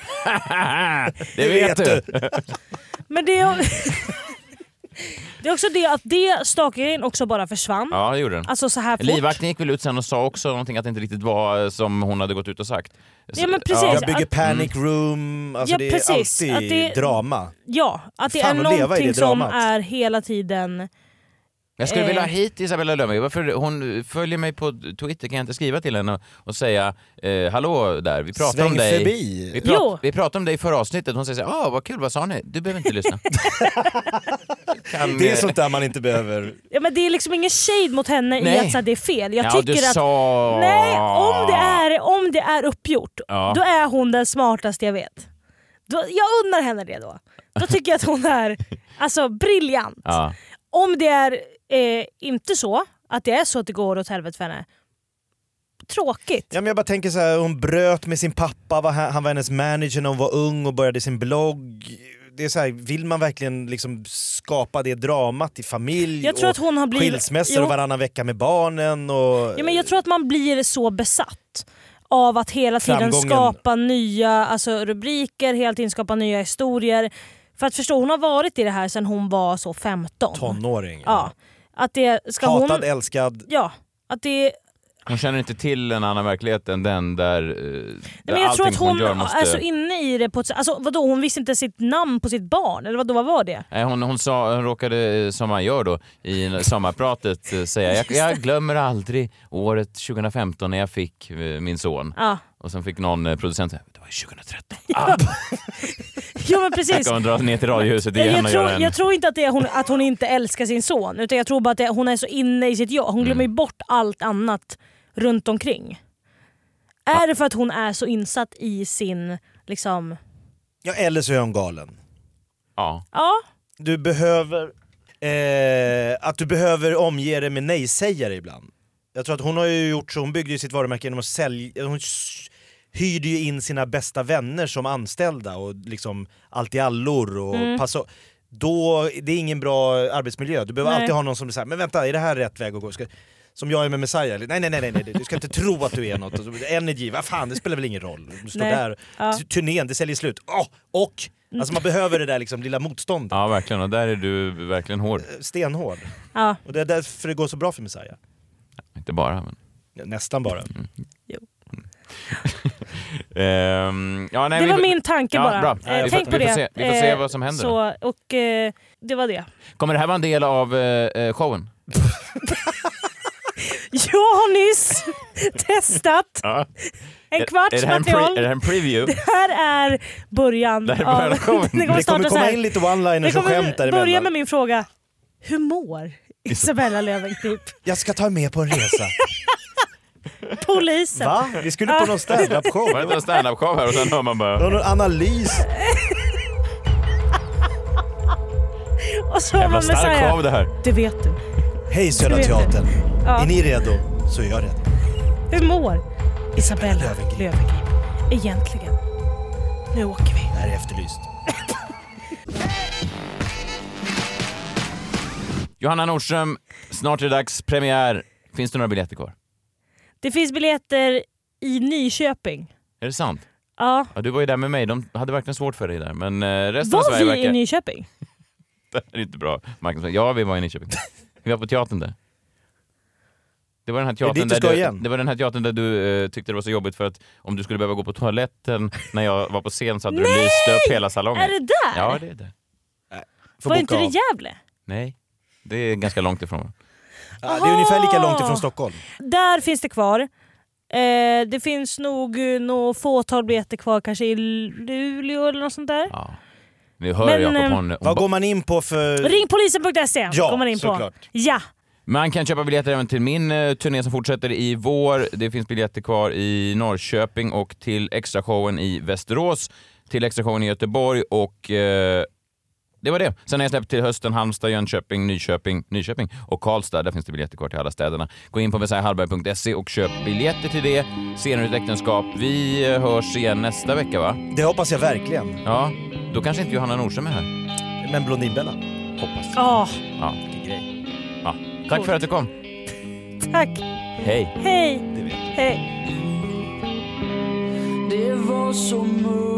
Det vet du. Men det är, det är också det att det stalkeringen också bara försvann. Ja, det gjorde den. Alltså så här fort. Livvakten gick väl ut sen och sa också någonting att det inte riktigt var som hon hade gått ut och sagt. Så, ja, men precis. Jag bygger att, panic room, alltså ja, det är precis. alltid Att det, drama. Ja, att det Fan, är att leva i någonting det som dramat. är hela tiden. Jag skulle eh, vilja ha hit Isabella Löwengrip. Varför hon följer mig på Twitter, kan jag inte skriva till henne och, och säga eh, hallå där, vi pratar Sväng om dig. förbi. Vi, prat, vi pratar om dig i förra avsnittet. Hon säger så här: ah, vad kul, vad sa ni? Du behöver inte lyssna. kan, Det är sånt där man inte behöver. Ja, men det är liksom ingen shade mot henne. Nej. I att så här, det är fel. Jag ja, tycker du att sa... nej, om det är om det är uppgjort, ja. då är hon den smartaste jag vet. Då, jag undrar henne det då. Då tycker jag att hon är alltså briljant. Ja. Om det är eh, inte så att det är så att det går åt helvete för henne, tråkigt. Ja, men jag bara tänker så här, hon bröt med sin pappa, var, han var hennes manager när hon var ung och började sin blogg. Det är så här, vill man verkligen liksom skapa det dramat i familj Jag tror och att hon har blivit, skilsmässor jo, och varannan vecka med barnen och... ja, men jag tror att man blir så besatt av att hela tiden Framgången. skapa nya alltså, rubriker, hela tiden skapa nya historier. För att förstå, hon har varit i det här sedan hon var så femton. Tonåring. Ja. Att det ska Hatad, hon... älskad. Ja, att det... Hon känner inte till en annan verklighet än den där, där Nej, men jag tror allting att hon, hon gör måste... är så inne i det på ett, alltså vadå, hon visste inte sitt namn på sitt barn, eller vadå, vad var det? Nej, hon, hon, sa, hon råkade, som man gör då i sommarpratet, säga jag, jag glömmer aldrig året tjugohundrafemton när jag fick min son. Ja. Och sen fick någon producent säga, det var tjugohundratretton. Ah. Jo, men precis. Jag kan dra ner till radiohuset igen jag, och tror, göra en... jag tror inte att, det är hon, att hon inte älskar sin son, utan jag tror bara att det, hon är så inne i sitt jobb. Hon glömmer ju Mm. bort allt annat runt omkring. Är ja. det för att hon är så insatt i sin liksom... Ja, eller så är hon galen. Ja. Ja. Du behöver eh, att du behöver omge dig med nej-sägare ibland. Jag tror att hon har ju gjort så, hon byggde ju sitt varumärke genom att sälja, hon hyrde ju in sina bästa vänner som anställda och liksom allt i allor och Mm. passa. Då det är ingen bra arbetsmiljö. Du behöver Nej. alltid ha någon som säger, men vänta, är det här rätt väg att gå? Ska, som jag är med Messiah. Nej, nej, nej, nej, nej, du ska inte tro att du är något. Energy, vad fan, det spelar väl ingen roll. Du står Nej. där, Ja. turnén, det säljer slut. Oh, och, alltså man behöver det där liksom lilla motståndet. Ja, verkligen. Och där är du verkligen hård. Stenhård. Ja. Och det är därför det går så bra för Messiah. Inte bara, men... Ja, nästan bara. Mm. Jo. Ehm, ja, nej, Det vi var får- min tanke Ja, bara. bra. Eh, Vi tänk får- på vi får det. se- vi får se Eh, vad som händer. Så, och eh, det var det. Kommer det här vara en del av eh, showen? Jag har nyss testat Ja. en kvarts är, det här en material. pre- är det här en preview? Det här är början Det här är början av showen. det kommer Det kommer starta så komma här. in lite one-liners Det och skämt kommer däremellan. börja med min fråga. Hur mår Isabella Löwengrip? Jag ska ta med på en resa. Polisen. Va? Vi skulle på någon stand-up-show. Var det inte en stand-up-show här och sen hör man bara... Det var någon analys. Och så var Jävla man med stark säga, show det här. det vet du. Hej Södra Du vet Teatern. Ja. Är ni redo? Så är jag redo. Hur mår Isabella Löwengrip. Löwengrip egentligen? Nu åker vi. Det här är Efterlyst. Johanna Nordström, snart är det dags. Premiär. Finns det några biljetter kvar? Det finns biljetter i Nyköping. Är det sant? Ja. Ja, du var ju där med mig. De hade verkligen svårt för dig där. Men eh, resten av Var Sverige vi verkar... i Nyköping? Det här är inte bra marknadsföring. Ja, vi var i Nyköping. Vi var på teatern där. Det var den här teatern, dit du där ska du, igen? det var den här teatern där du eh, tyckte det var så jobbigt för att om du skulle behöva gå på toaletten när jag var på scen så hade du lyst upp hela salongen. Är det där? Ja, det är det. Får Var boka inte det av. Gävle? Nej, det är ganska långt ifrån. Ja, det är ungefär lika långt ifrån Stockholm. Där finns det kvar. Eh, det finns nog eh, något fåtal biljetter kvar, kanske i Luleå eller något sånt där. Ja. Nu hör Men, jag på eh, hon, Vad går man in på för... Ring polisen punkt se Ja, går man in på. såklart. Ja. Man kan köpa biljetter även till min eh, turné som fortsätter i vår. Det finns biljetter kvar i Norrköping och till extrashowen i Västerås, till extrashowen i Göteborg och eh, det var det. Sen har jag släppt till hösten Halmstad, Jönköping, Nyköping, Nyköping och Karlstad. Där finns det biljetter kvar till alla städerna. Gå in på messiah hallberg punkt se och köp biljetter till det. Scener ur ett äktenskap. Vi eh, hörs igen nästa vecka, va? Det hoppas jag verkligen. Ja, då kanske inte Johanna Nordström är här. Men Blondinbella. Hoppas. Åh, Ja. Vilken grej. Ja. Tack för att du kom. tack. Hej. Hej. Det vet jag. Hej. Det var så mörkt